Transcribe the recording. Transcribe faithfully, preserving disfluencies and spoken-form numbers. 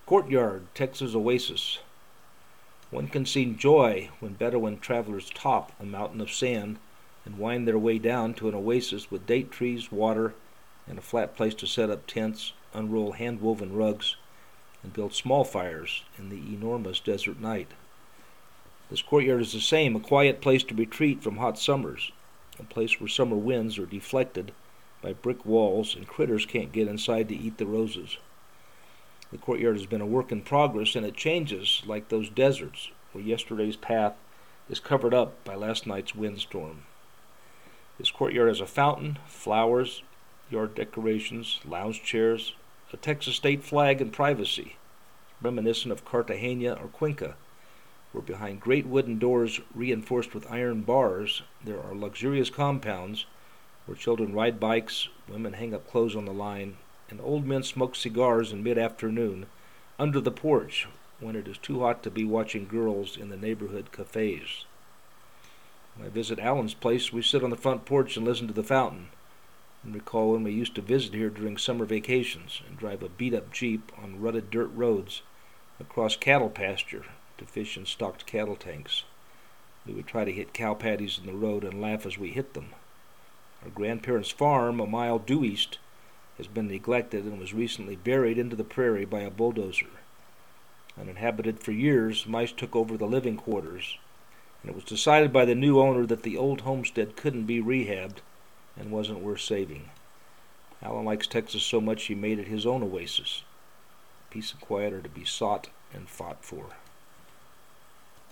Courtyard, Texas oasis. One can see joy when Bedouin travelers top a mountain of sand and wind their way down to an oasis with date trees, water, and a flat place to set up tents, unroll hand-woven rugs, and build small fires in the enormous desert night. This courtyard is the same, a quiet place to retreat from hot summers, a place where summer winds are deflected by brick walls and critters can't get inside to eat the roses. The courtyard has been a work in progress, and it changes like those deserts where yesterday's path is covered up by last night's windstorm. This courtyard has a fountain, flowers, yard decorations, lounge chairs, a Texas state flag, and privacy, reminiscent of Cartagena or Cuenca, where behind great wooden doors reinforced with iron bars there are luxurious compounds where children ride bikes, women hang up clothes on the line, and old men smoke cigars in mid-afternoon under the porch when it is too hot to be watching girls in the neighborhood cafes. When I visit Alan's place, we sit on the front porch and listen to the fountain, and recall when we used to visit here during summer vacations and drive a beat-up Jeep on rutted dirt roads across cattle pasture to fish in stocked cattle tanks. We would try to hit cow patties in the road and laugh as we hit them. Our grandparents' farm, a mile due east, has been neglected and was recently buried into the prairie by a bulldozer. Uninhabited for years, mice took over the living quarters, and it was decided by the new owner that the old homestead couldn't be rehabbed and wasn't worth saving. Alan likes Texas so much he made it his own oasis. Peace and quiet are to be sought and fought for.